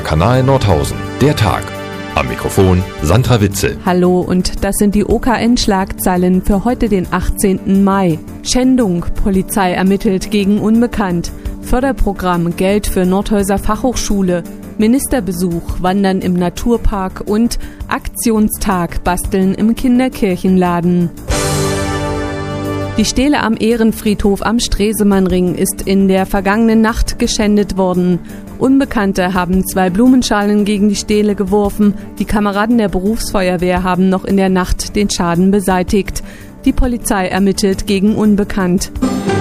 Kanal Nordhausen. Der Tag. Am Mikrofon Sandra Witzel. Hallo und das sind die OKN-Schlagzeilen für heute, den 18. Mai. Schändung, Polizei ermittelt gegen Unbekannt. Förderprogramm Geld für Nordhäuser Fachhochschule. Ministerbesuch, Wandern im Naturpark und Aktionstag, Basteln im Kinderkirchenladen. Die Stele am Ehrenfriedhof am Stresemannring ist in der vergangenen Nacht geschändet worden. Unbekannte haben 2 Blumenschalen gegen die Stele geworfen. Die Kameraden der Berufsfeuerwehr haben noch in der Nacht den Schaden beseitigt. Die Polizei ermittelt gegen Unbekannt.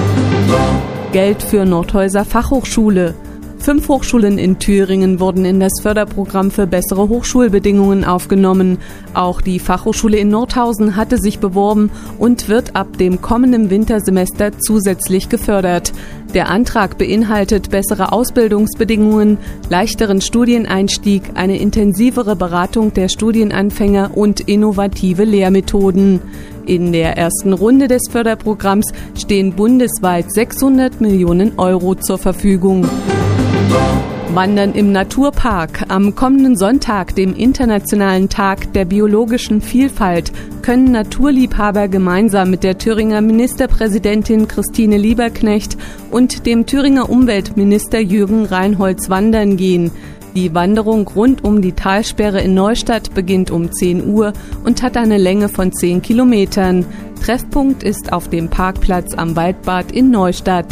Geld für Nordhäuser Fachhochschule. 5 Hochschulen in Thüringen wurden in das Förderprogramm für bessere Hochschulbedingungen aufgenommen. Auch die Fachhochschule in Nordhausen hatte sich beworben und wird ab dem kommenden Wintersemester zusätzlich gefördert. Der Antrag beinhaltet bessere Ausbildungsbedingungen, leichteren Studieneinstieg, eine intensivere Beratung der Studienanfänger und innovative Lehrmethoden. In der ersten Runde des Förderprogramms stehen bundesweit 600 Millionen Euro zur Verfügung. Wandern im Naturpark. Am kommenden Sonntag, dem Internationalen Tag der biologischen Vielfalt, können Naturliebhaber gemeinsam mit der Thüringer Ministerpräsidentin Christine Lieberknecht und dem Thüringer Umweltminister Jürgen Reinholz wandern gehen. Die Wanderung rund um die Talsperre in Neustadt beginnt um 10 Uhr und hat eine Länge von 10 Kilometern. Treffpunkt ist auf dem Parkplatz am Waldbad in Neustadt.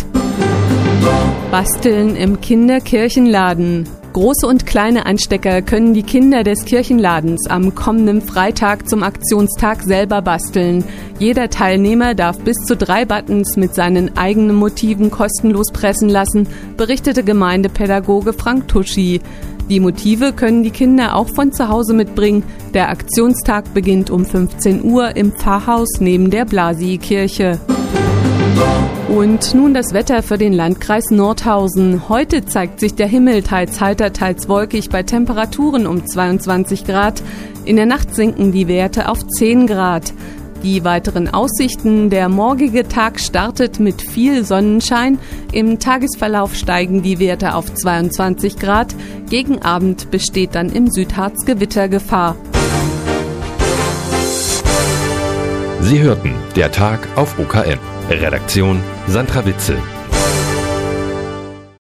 Basteln im Kinderkirchenladen. Große und kleine Anstecker können die Kinder des Kirchenladens am kommenden Freitag zum Aktionstag selber basteln. Jeder Teilnehmer darf bis zu 3 Buttons mit seinen eigenen Motiven kostenlos pressen lassen, berichtete Gemeindepädagoge Frank Tuschi. Die Motive können die Kinder auch von zu Hause mitbringen. Der Aktionstag beginnt um 15 Uhr im Pfarrhaus neben der Blasi-Kirche. Und nun das Wetter für den Landkreis Nordhausen. Heute zeigt sich der Himmel teils heiter, teils wolkig bei Temperaturen um 22 Grad. In der Nacht sinken die Werte auf 10 Grad. Die weiteren Aussichten: Der morgige Tag startet mit viel Sonnenschein. Im Tagesverlauf steigen die Werte auf 22 Grad. Gegen Abend besteht dann im Südharz Gewittergefahr. Sie hörten der Tag auf OKN. Redaktion Sandra Witzel.